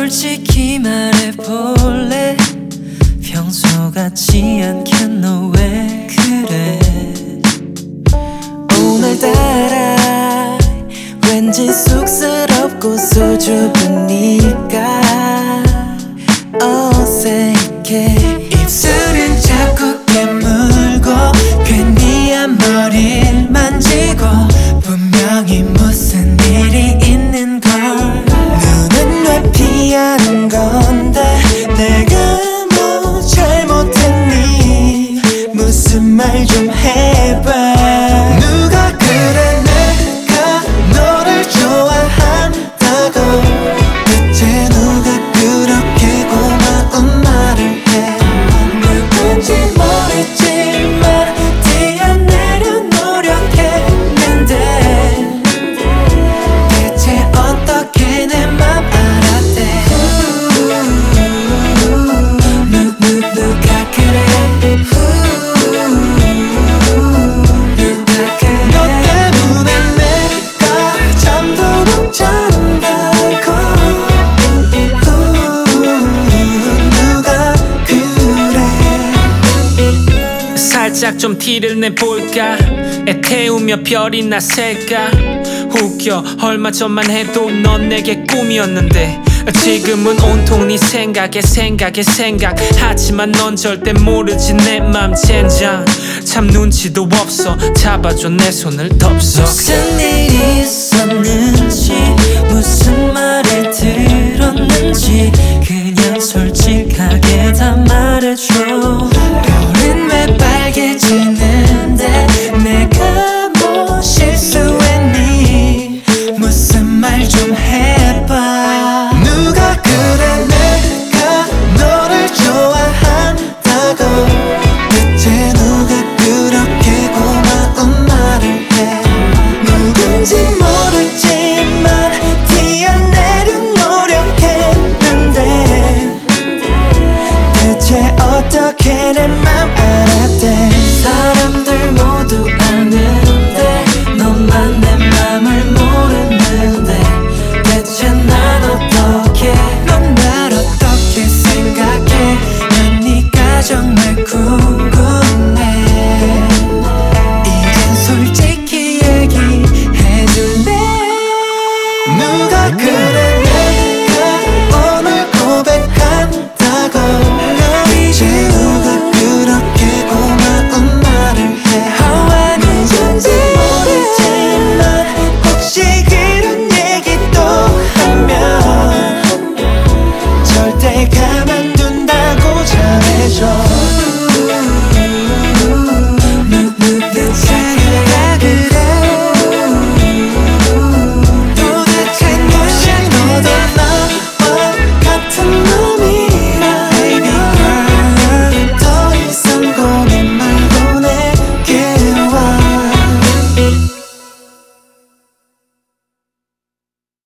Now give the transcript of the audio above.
솔직히 말해볼래? 평소 같지 않겠노 왜 그래? 오늘따라 왠지 쑥스럽고 수줍으니까 어색해. 입술은 자꾸 깨물고 괜히 앞머리를 만지고 분명히 무슨 일이 있는 걸. 눈은 왜 피하는 건데 내가 뭐 잘못했니? 무슨 말 좀 해봐. 누가 그래 내가 너를 좋아한다고. 대체 누가 그렇게 고마운 말을 해. 누군지 모르지만 뛰어내려 노력했는데 대체 어떻게 내 맘 알았대. 누가 그래. 너 때문에 내가 잠도 못 잔다고. 누가 그래. 살짝 좀 티를 내볼까. 애태우며 별이나 셀까. 웃겨 얼마 전만 해도 넌 내게 꿈이었는데 지금은 온통 네 생각 하지만 넌 절대 모르지 내 맘 젠장. 참 눈치도 없어. 잡아줘 내 손을 덥석. 무슨 일이 있었는지 무슨 말을 들을지